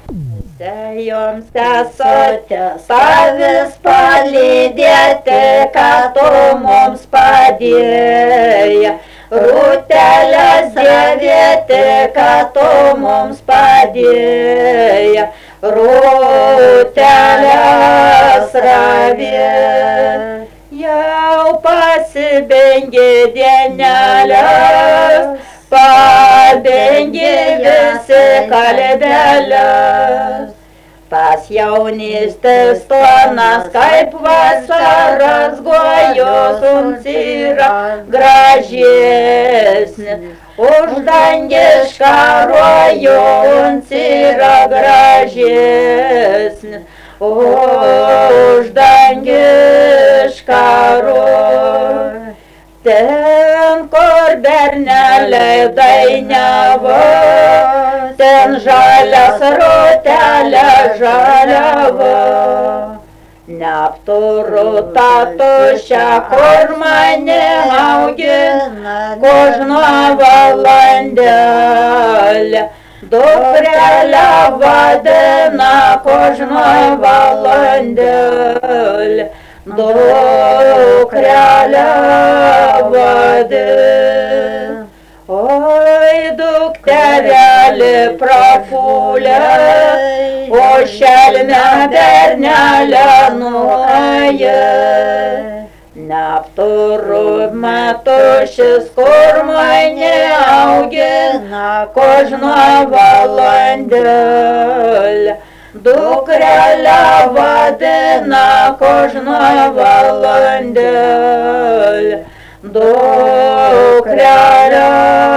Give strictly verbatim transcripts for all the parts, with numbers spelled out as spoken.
Joms sesutės pavis palydėti, kad tu mums padėjai. Rūtelės dėvėti, kad tu mums padėjai. Rūtelės ravė. Jau pasibengė dienelės, pabengė visi kalbelės. Tas jaunystės tonas, kaip vasaras gojos, mums yra gražesnis. Už dangišką rojų mums yra gražesnis. Už dangišką rojų. Ten, kur berneliai dainiavo, ten žalias rūtelė žaliavo. Neapturu tą tuščią, kur mane augina, kožno valandelė. Dukrelę vadina, kožno valandelė. Dukrelę vadina. Oi, dukterelė prapulė, o šelme bernelė nuoja. Neapturu metušis, kur mane augina, kožno valandelė. Dukrelę vadina, kožno valandelė. Dukrelę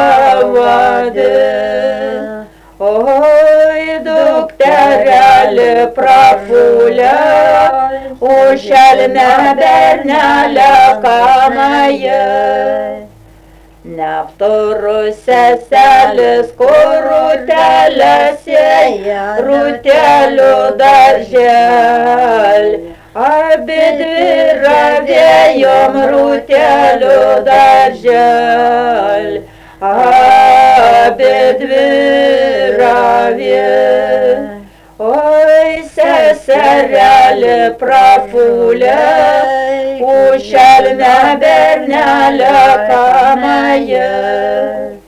vadina. Oi, dukterelė prapulė, už šelme bernelę kanaja. Neapturu seselis, kur rūtelę sėja, rūtelių darželį. Abidvi ravėjom rūtelių darželį. Abidvi ravėjom. Oi, seserelė prapulė, už šelme bernelę kanaja.